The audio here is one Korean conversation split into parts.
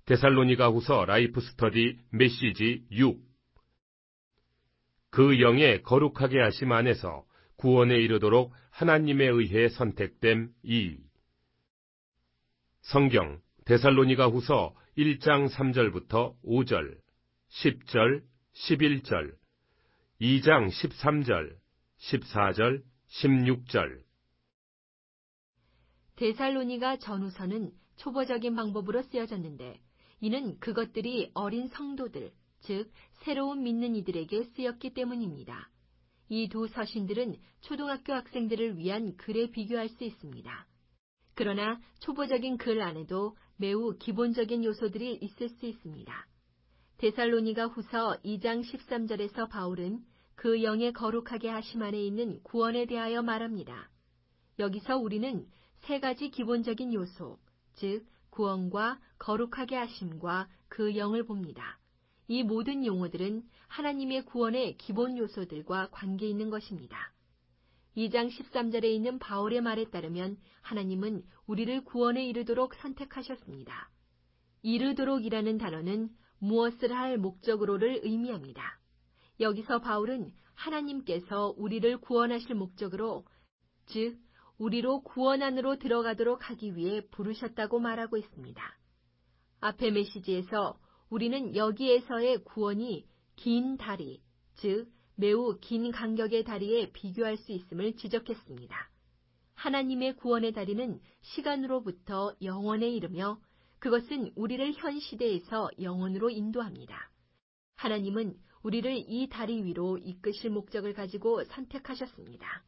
데살로니가후서 라이프 스터디 메시지 6. 그 영의 거룩하게 하심 안에서 구원에 이르도록 하나님에 의해 선택됨 2. 성경 데살로니가후서 1장 3절부터 5절, 10절, 11절, 2장 13절, 14절, 16절. 데살로니가 전후서는 초보적인 방법으로 쓰여졌는데 이는 그것들이 어린 성도들, 즉 새로운 믿는 이들에게 쓰였기 때문입니다. 이 두 서신들은 초등학교 학생들을 위한 글에 비교할 수 있습니다. 그러나 초보적인 글 안에도 매우 기본적인 요소들이 있을 수 있습니다. 데살로니가 후서 2장 13절에서 바울은 그 영의 거룩하게 하심 안에 있는 구원에 대하여 말합니다. 여기서 우리는 세 가지 기본적인 요소, 즉 구원과 거룩하게 하심과 그 영을 봅니다. 이 모든 용어들은 하나님의 구원의 기본 요소들과 관계 있는 것입니다. 2장 13절에 있는 바울의 말에 따르면 하나님은 우리를 구원에 이르도록 선택하셨습니다. 이르도록이라는 단어는 무엇을 할 목적으로를 의미합니다. 여기서 바울은 하나님께서 우리를 구원하실 목적으로, 즉 우리로 구원 안으로 들어가도록 하기 위해 부르셨다고 말하고 있습니다. 앞의 메시지에서 우리는 여기에서의 구원이 긴 다리, 즉 매우 긴 간격의 다리에 비교할 수 있음을 지적했습니다. 하나님의 구원의 다리는 시간으로부터 영원에 이르며 그것은 우리를 현 시대에서 영원으로 인도합니다. 하나님은 우리를 이 다리 위로 이끄실 목적을 가지고 선택하셨습니다.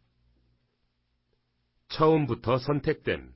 처음부터 선택됨.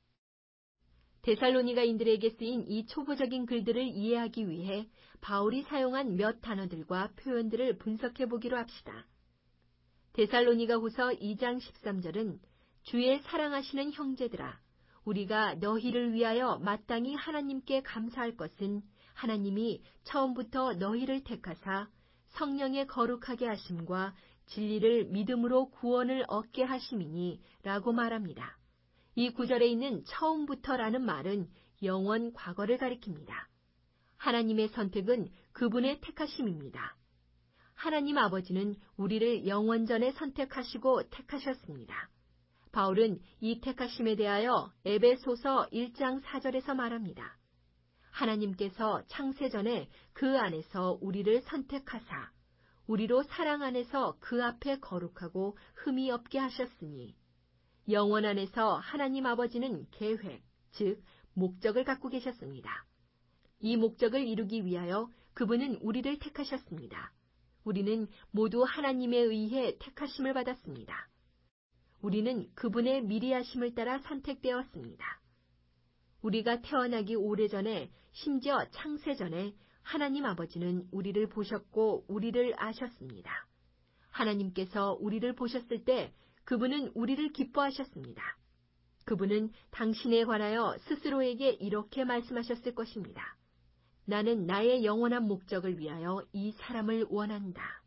데살로니가인들에게 쓰인 이 초보적인 글들을 이해하기 위해 바울이 사용한 몇 단어들과 표현들을 분석해 보기로 합시다. 데살로니가후서 2장 13절은 주의 사랑하시는 형제들아, 우리가 너희를 위하여 마땅히 하나님께 감사할 것은 하나님이 처음부터 너희를 택하사 성령의 거룩하게 하심과 진리를 믿음으로 구원을 얻게 하심이니 라고 말합니다. 이 구절에 있는 처음부터라는 말은 영원 과거를 가리킵니다. 하나님의 선택은 그분의 택하심입니다. 하나님 아버지는 우리를 영원전에 선택하시고 택하셨습니다. 바울은 이 택하심에 대하여 에베소서 1장 4절에서 말합니다. 하나님께서 창세전에 그 안에서 우리를 선택하사 우리로 사랑 안에서 그 앞에 거룩하고 흠이 없게 하셨으니 영원 안에서 하나님 아버지는 계획, 즉 목적을 갖고 계셨습니다. 이 목적을 이루기 위하여 그분은 우리를 택하셨습니다. 우리는 모두 하나님에 의해 택하심을 받았습니다. 우리는 그분의 미리하심을 따라 선택되었습니다. 우리가 태어나기 오래전에, 심지어 창세전에 하나님 아버지는 우리를 보셨고 우리를 아셨습니다. 하나님께서 우리를 보셨을 때 그분은 우리를 기뻐하셨습니다. 그분은 당신에 관하여 스스로에게 이렇게 말씀하셨을 것입니다. 나는 나의 영원한 목적을 위하여 이 사람을 원한다.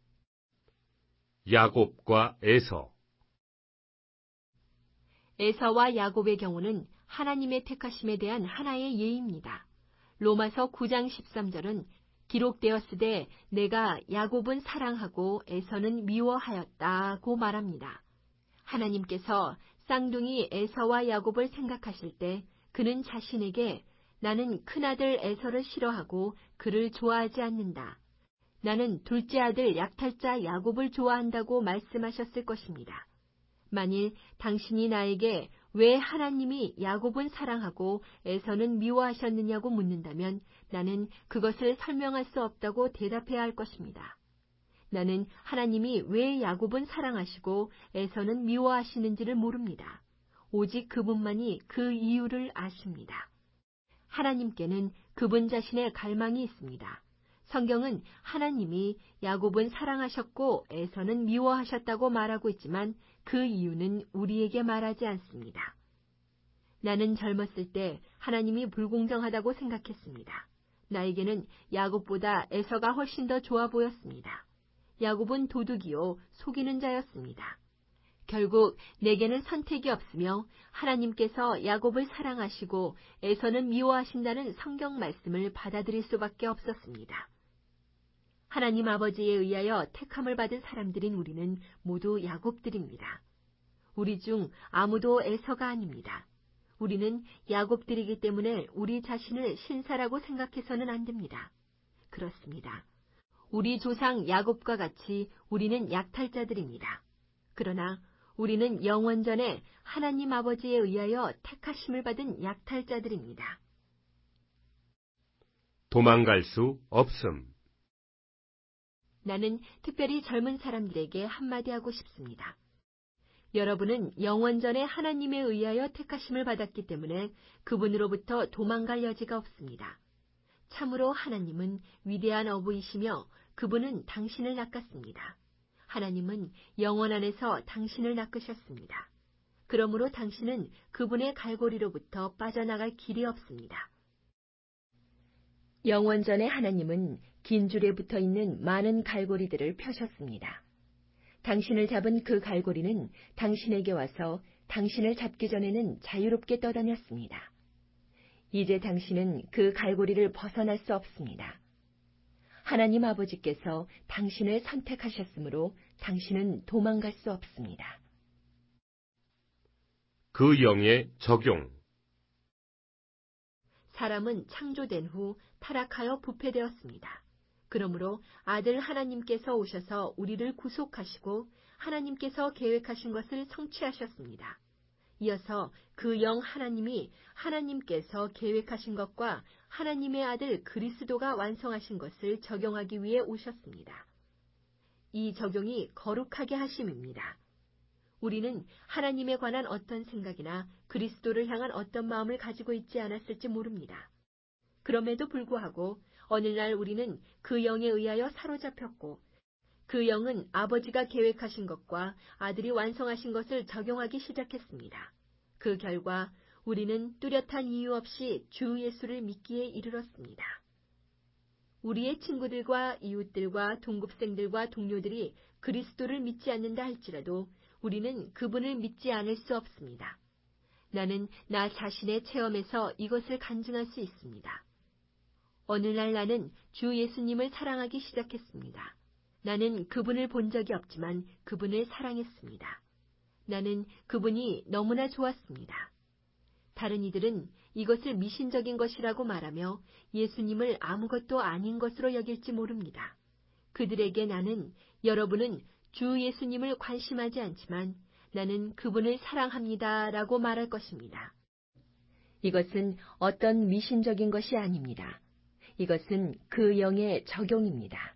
야곱과 에서. 에서와 야곱의 경우는 하나님의 택하심에 대한 하나의 예입니다. 로마서 9장 13절은 기록되었으되 내가 야곱은 사랑하고 에서는 미워하였다고 말합니다. 하나님께서 쌍둥이 에서와 야곱을 생각하실 때 그는 자신에게 나는 큰아들 에서를 싫어하고 그를 좋아하지 않는다. 나는 둘째 아들 약탈자 야곱을 좋아한다고 말씀하셨을 것입니다. 만일 당신이 나에게 왜 하나님이 야곱은 사랑하고 에서는 미워하셨느냐고 묻는다면 나는 그것을 설명할 수 없다고 대답해야 할 것입니다. 나는 하나님이 왜 야곱은 사랑하시고 에서는 미워하시는지를 모릅니다. 오직 그분만이 그 이유를 아십니다. 하나님께는 그분 자신의 갈망이 있습니다. 성경은 하나님이 야곱은 사랑하셨고 에서는 미워하셨다고 말하고 있지만 그 이유는 우리에게 말하지 않습니다. 나는 젊었을 때 하나님이 불공정하다고 생각했습니다. 나에게는 야곱보다 에서가 훨씬 더 좋아 보였습니다. 야곱은 도둑이요 속이는 자였습니다. 결국 내게는 선택이 없으며 하나님께서 야곱을 사랑하시고 에서는 미워하신다는 성경 말씀을 받아들일 수밖에 없었습니다. 하나님 아버지에 의하여 택함을 받은 사람들인 우리는 모두 야곱들입니다. 우리 중 아무도 에서가 아닙니다. 우리는 야곱들이기 때문에 우리 자신을 신사라고 생각해서는 안 됩니다. 그렇습니다. 우리 조상 야곱과 같이 우리는 약탈자들입니다. 그러나 우리는 영원전에 하나님 아버지에 의하여 택하심을 받은 약탈자들입니다. 도망갈 수 없음. 나는 특별히 젊은 사람들에게 한마디 하고 싶습니다. 여러분은 영원전에 하나님에 의하여 택하심을 받았기 때문에 그분으로부터 도망갈 여지가 없습니다. 참으로 하나님은 위대한 어부이시며 그분은 당신을 낚았습니다. 하나님은 영원 안에서 당신을 낚으셨습니다. 그러므로 당신은 그분의 갈고리로부터 빠져나갈 길이 없습니다. 영원전에 하나님은 긴 줄에 붙어있는 많은 갈고리들을 펴셨습니다. 당신을 잡은 그 갈고리는 당신에게 와서 당신을 잡기 전에는 자유롭게 떠다녔습니다. 이제 당신은 그 갈고리를 벗어날 수 없습니다. 하나님 아버지께서 당신을 선택하셨으므로 당신은 도망갈 수 없습니다. 그 영의 적용. 사람은 창조된 후 타락하여 부패되었습니다. 그러므로 아들 하나님께서 오셔서 우리를 구속하시고 하나님께서 계획하신 것을 성취하셨습니다. 이어서 그 영 하나님이 하나님께서 계획하신 것과 하나님의 아들 그리스도가 완성하신 것을 적용하기 위해 오셨습니다. 이 적용이 거룩하게 하심입니다. 우리는 하나님에 관한 어떤 생각이나 그리스도를 향한 어떤 마음을 가지고 있지 않았을지 모릅니다. 그럼에도 불구하고 어느 날 우리는 그 영에 의하여 사로잡혔고 그 영은 아버지가 계획하신 것과 아들이 완성하신 것을 적용하기 시작했습니다. 그 결과 우리는 뚜렷한 이유 없이 주 예수를 믿기에 이르렀습니다. 우리의 친구들과 이웃들과 동급생들과 동료들이 그리스도를 믿지 않는다 할지라도 우리는 그분을 믿지 않을 수 없습니다. 나는 나 자신의 체험에서 이것을 간증할 수 있습니다. 어느 날 나는 주 예수님을 사랑하기 시작했습니다. 나는 그분을 본 적이 없지만 그분을 사랑했습니다. 나는 그분이 너무나 좋았습니다. 다른 이들은 이것을 미신적인 것이라고 말하며 예수님을 아무것도 아닌 것으로 여길지 모릅니다. 그들에게 나는 여러분은 주 예수님을 관심하지 않지만 나는 그분을 사랑합니다 라고 말할 것입니다. 이것은 어떤 미신적인 것이 아닙니다. 이것은 그 영의 적용입니다.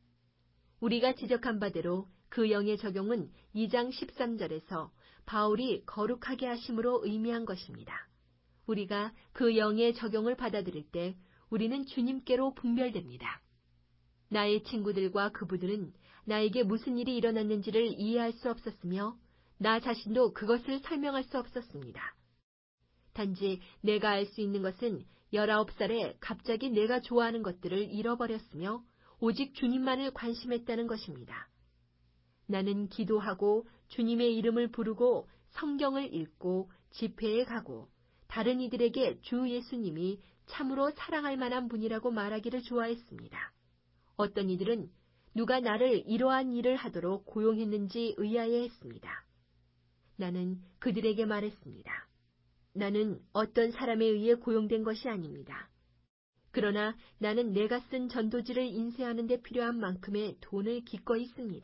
우리가 지적한 바대로 그 영의 적용은 2장 13절에서 바울이 거룩하게 하심으로 의미한 것입니다. 우리가 그 영의 적용을 받아들일 때 우리는 주님께로 분별됩니다. 나의 친구들과 그분들은 나에게 무슨 일이 일어났는지를 이해할 수 없었으며 나 자신도 그것을 설명할 수 없었습니다. 단지 내가 알 수 있는 것은 19살에 갑자기 내가 좋아하는 것들을 잃어버렸으며 오직 주님만을 관심했다는 것입니다. 나는 기도하고 주님의 이름을 부르고 성경을 읽고 집회에 가고 다른 이들에게 주 예수님이 참으로 사랑할 만한 분이라고 말하기를 좋아했습니다. 어떤 이들은 누가 나를 이러한 일을 하도록 고용했는지 의아해했습니다. 나는 그들에게 말했습니다. 나는 어떤 사람에 의해 고용된 것이 아닙니다. 그러나 나는 내가 쓴 전도지를 인쇄하는 데 필요한 만큼의 돈을 기꺼이 씁니다.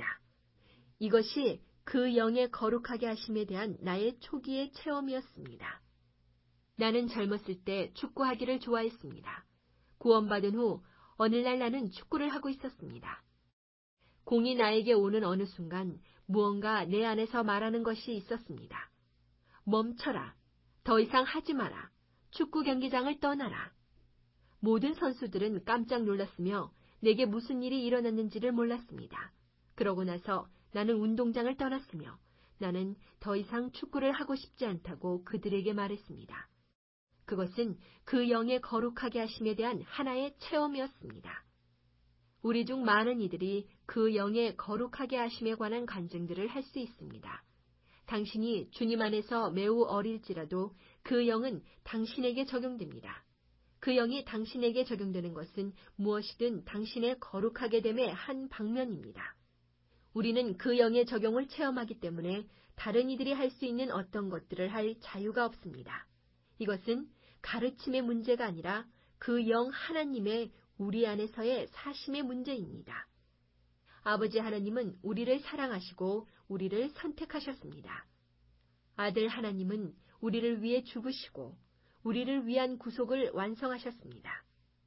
이것이 그 영의 거룩하게 하심에 대한 나의 초기의 체험이었습니다. 나는 젊었을 때 축구하기를 좋아했습니다. 구원받은 후 어느 날 나는 축구를 하고 있었습니다. 공이 나에게 오는 어느 순간 무언가 내 안에서 말하는 것이 있었습니다. 멈춰라. 더 이상 하지 마라. 축구 경기장을 떠나라. 모든 선수들은 깜짝 놀랐으며 내게 무슨 일이 일어났는지를 몰랐습니다. 그러고 나서 나는 운동장을 떠났으며 나는 더 이상 축구를 하고 싶지 않다고 그들에게 말했습니다. 그것은 그 영의 거룩하게 하심에 대한 하나의 체험이었습니다. 우리 중 많은 이들이 그 영의 거룩하게 하심에 관한 간증들을 할 수 있습니다. 당신이 주님 안에서 매우 어릴지라도 그 영은 당신에게 적용됩니다. 그 영이 당신에게 적용되는 것은 무엇이든 당신의 거룩하게 됨의 한 방면입니다. 우리는 그 영의 적용을 체험하기 때문에 다른 이들이 할 수 있는 어떤 것들을 할 자유가 없습니다. 이것은 가르침의 문제가 아니라 그 영 하나님의 우리 안에서의 사심의 문제입니다. 아버지 하나님은 우리를 사랑하시고 우리를 선택하셨습니다. 아들 하나님은 우리를 위해 죽으시고 우리를 위한 구속을 완성하셨습니다.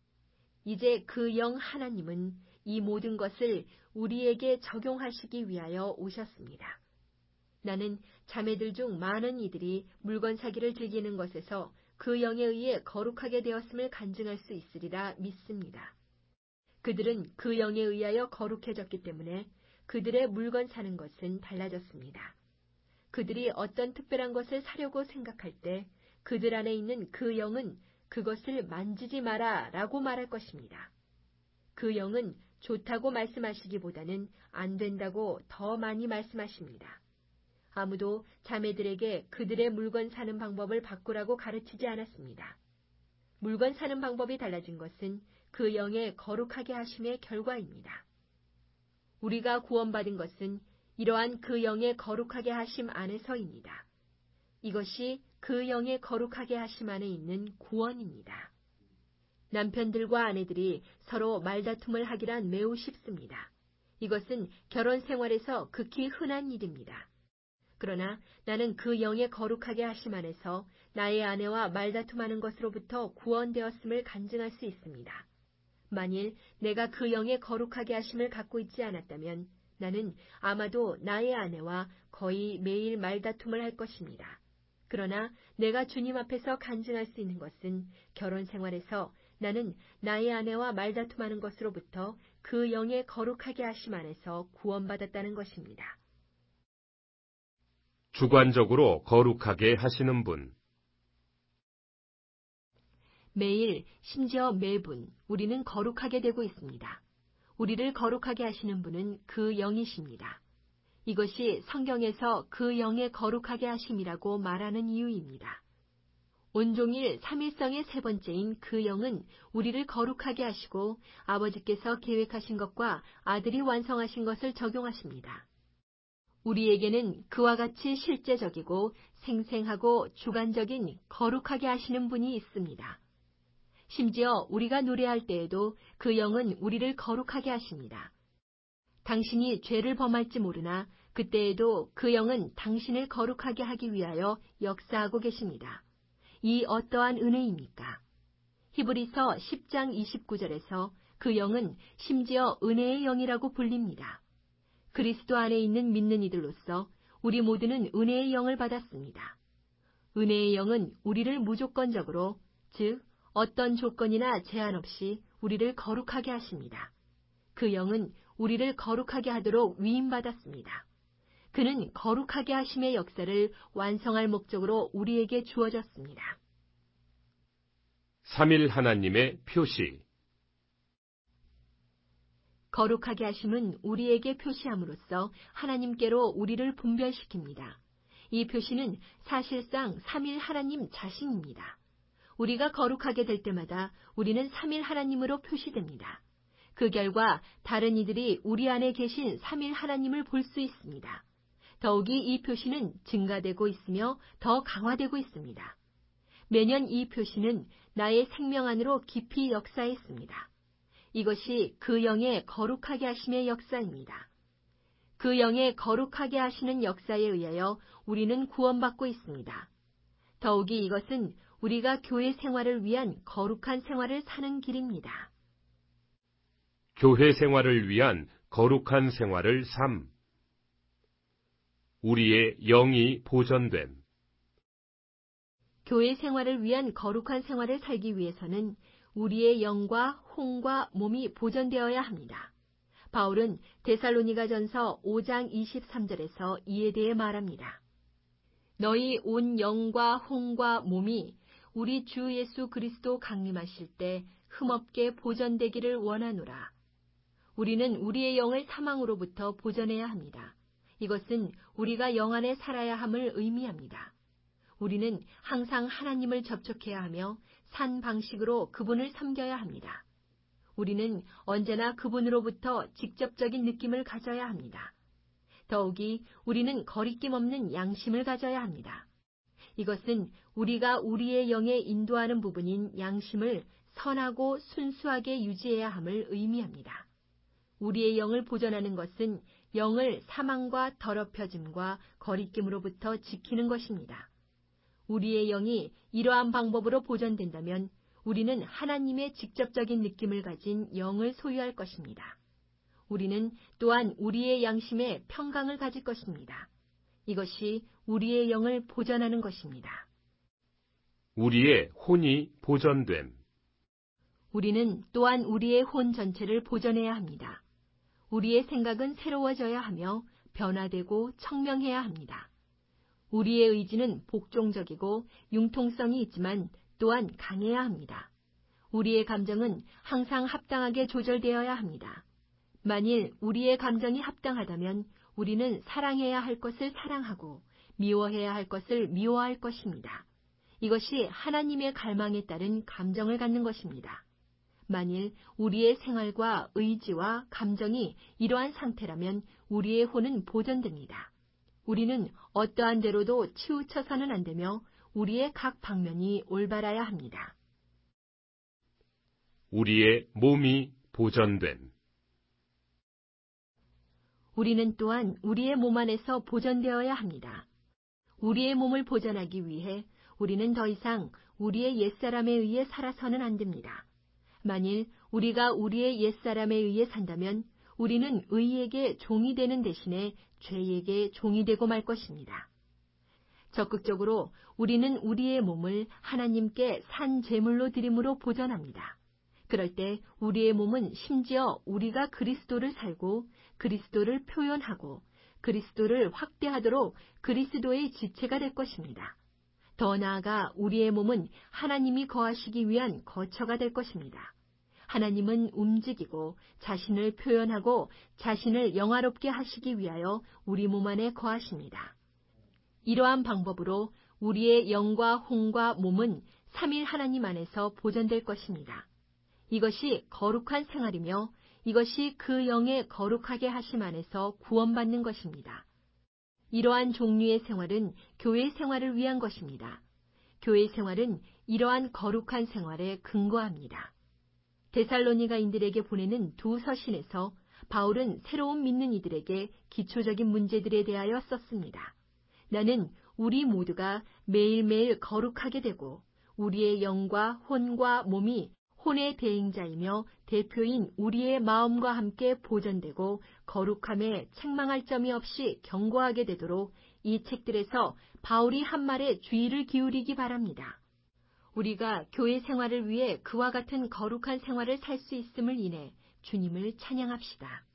이제 그 영 하나님은 이 모든 것을 우리에게 적용하시기 위하여 오셨습니다. 나는 자매들 중 많은 이들이 물건 사기를 즐기는 것에서 그 영에 의해 거룩하게 되었음을 간증할 수 있으리라 믿습니다. 그들은 그 영에 의하여 거룩해졌기 때문에 그들의 물건 사는 것은 달라졌습니다. 그들이 어떤 특별한 것을 사려고 생각할 때 그들 안에 있는 그 영은 그것을 만지지 마라 라고 말할 것입니다. 그 영은 좋다고 말씀하시기보다는 안 된다고 더 많이 말씀하십니다. 아무도 자매들에게 그들의 물건 사는 방법을 바꾸라고 가르치지 않았습니다. 물건 사는 방법이 달라진 것은 그 영의 거룩하게 하심의 결과입니다. 우리가 구원받은 것은 이러한 그 영의 거룩하게 하심 안에서입니다. 이것이 그 영의 거룩하게 하심 안에 있는 구원입니다. 남편들과 아내들이 서로 말다툼을 하기란 매우 쉽습니다. 이것은 결혼 생활에서 극히 흔한 일입니다. 그러나 나는 그 영의 거룩하게 하심 안에서 나의 아내와 말다툼하는 것으로부터 구원되었음을 간증할 수 있습니다. 만일 내가 그 영의 거룩하게 하심을 갖고 있지 않았다면 나는 아마도 나의 아내와 거의 매일 말다툼을 할 것입니다. 그러나 내가 주님 앞에서 간증할 수 있는 것은 결혼 생활에서 나는 나의 아내와 말다툼하는 것으로부터 그 영의 거룩하게 하심 안에서 구원받았다는 것입니다. 주관적으로 거룩하게 하시는 분. 매일, 심지어 매분, 우리는 거룩하게 되고 있습니다. 우리를 거룩하게 하시는 분은 그 영이십니다. 이것이 성경에서 그 영의 거룩하게 하심이라고 말하는 이유입니다. 온종일 삼일성의 세 번째인 그 영은 우리를 거룩하게 하시고 아버지께서 계획하신 것과 아들이 완성하신 것을 적용하십니다. 우리에게는 그와 같이 실제적이고 생생하고 주관적인 거룩하게 하시는 분이 있습니다. 심지어 우리가 노래할 때에도 그 영은 우리를 거룩하게 하십니다. 당신이 죄를 범할지 모르나 그때에도 그 영은 당신을 거룩하게 하기 위하여 역사하고 계십니다. 이 어떠한 은혜입니까? 히브리서 10장 29절에서 그 영은 심지어 은혜의 영이라고 불립니다. 그리스도 안에 있는 믿는 이들로서 우리 모두는 은혜의 영을 받았습니다. 은혜의 영은 우리를 무조건적으로, 즉 어떤 조건이나 제한 없이 우리를 거룩하게 하십니다. 그 영은 우리를 거룩하게 하도록 위임받았습니다. 그는 거룩하게 하심의 역사를 완성할 목적으로 우리에게 주어졌습니다. 삼일 하나님의 표시. 거룩하게 하심은 우리에게 표시함으로써 하나님께로 우리를 분별시킵니다. 이 표시는 사실상 삼일 하나님 자신입니다. 우리가 거룩하게 될 때마다 우리는 삼일 하나님으로 표시됩니다. 그 결과 다른 이들이 우리 안에 계신 삼일 하나님을 볼 수 있습니다. 더욱이 이 표시는 증가되고 있으며 더 강화되고 있습니다. 매년 이 표시는 나의 생명 안으로 깊이 역사했습니다. 이것이 그 영의 거룩하게 하심의 역사입니다. 그 영의 거룩하게 하시는 역사에 의하여 우리는 구원받고 있습니다. 더욱이 이것은 우리가 교회 생활을 위한 거룩한 생활을 사는 길입니다. 교회 생활을 위한 거룩한 생활을 삶. 우리의 영이 보존됨. 교회 생활을 위한 거룩한 생활을 살기 위해서는 우리의 영과 혼과 몸이 보존되어야 합니다. 바울은 데살로니가전서 5장 23절에서 이에 대해 말합니다. 너희 온 영과 혼과 몸이 우리 주 예수 그리스도 강림하실 때 흠없게 보존되기를 원하노라. 우리는 우리의 영을 사망으로부터 보존해야 합니다. 이것은 우리가 영 안에 살아야 함을 의미합니다. 우리는 항상 하나님을 접촉해야 하며 산 방식으로 그분을 섬겨야 합니다. 우리는 언제나 그분으로부터 직접적인 느낌을 가져야 합니다. 더욱이 우리는 거리낌 없는 양심을 가져야 합니다. 이것은 우리가 우리의 영에 인도하는 부분인 양심을 선하고 순수하게 유지해야 함을 의미합니다. 우리의 영을 보존하는 것은 영을 사망과 더럽혀짐과 거리낌으로부터 지키는 것입니다. 우리의 영이 이러한 방법으로 보존된다면 우리는 하나님의 직접적인 느낌을 가진 영을 소유할 것입니다. 우리는 또한 우리의 양심에 평강을 가질 것입니다. 이것이 우리의 영을 보존하는 것입니다. 우리의 혼이 보존됨. 우리는 또한 우리의 혼 전체를 보존해야 합니다. 우리의 생각은 새로워져야 하며 변화되고 청명해야 합니다. 우리의 의지는 복종적이고 융통성이 있지만 또한 강해야 합니다. 우리의 감정은 항상 합당하게 조절되어야 합니다. 만일 우리의 감정이 합당하다면 우리는 사랑해야 할 것을 사랑하고 미워해야 할 것을 미워할 것입니다. 이것이 하나님의 갈망에 따른 감정을 갖는 것입니다. 만일 우리의 생활과 의지와 감정이 이러한 상태라면 우리의 혼은 보존됩니다. 우리는 어떠한 대로도 치우쳐서는 안 되며 우리의 각 방면이 올바라야 합니다. 우리의 몸이 보존됨. 우리는 또한 우리의 몸 안에서 보존되어야 합니다. 우리의 몸을 보존하기 위해 우리는 더 이상 우리의 옛사람에 의해 살아서는 안 됩니다. 만일 우리가 우리의 옛사람에 의해 산다면 우리는 의에게 종이 되는 대신에 죄에게 종이 되고 말 것입니다. 적극적으로 우리는 우리의 몸을 하나님께 산 제물로 드림으로 보존합니다. 그럴 때 우리의 몸은 심지어 우리가 그리스도를 살고 그리스도를 표현하고 그리스도를 확대하도록 그리스도의 지체가 될 것입니다. 더 나아가 우리의 몸은 하나님이 거하시기 위한 거처가 될 것입니다. 하나님은 움직이고 자신을 표현하고 자신을 영화롭게 하시기 위하여 우리 몸 안에 거하십니다. 이러한 방법으로 우리의 영과 혼과 몸은 삼위 하나님 안에서 보존될 것입니다. 이것이 거룩한 생활이며 이것이 그 영의 거룩하게 하심 안에서 구원받는 것입니다. 이러한 종류의 생활은 교회 생활을 위한 것입니다. 교회 생활은 이러한 거룩한 생활에 근거합니다. 데살로니가인들에게 보내는 두 서신에서 바울은 새로운 믿는 이들에게 기초적인 문제들에 대하여 썼습니다. 나는 우리 모두가 매일매일 거룩하게 되고 우리의 영과 혼과 몸이 혼의 대행자이며 대표인 우리의 마음과 함께 보존되고 거룩함에 책망할 점이 없이 견고하게 되도록 이 책들에서 바울이 한 말에 주의를 기울이기 바랍니다. 우리가 교회 생활을 위해 그와 같은 거룩한 생활을 살 수 있음을 인해 주님을 찬양합시다.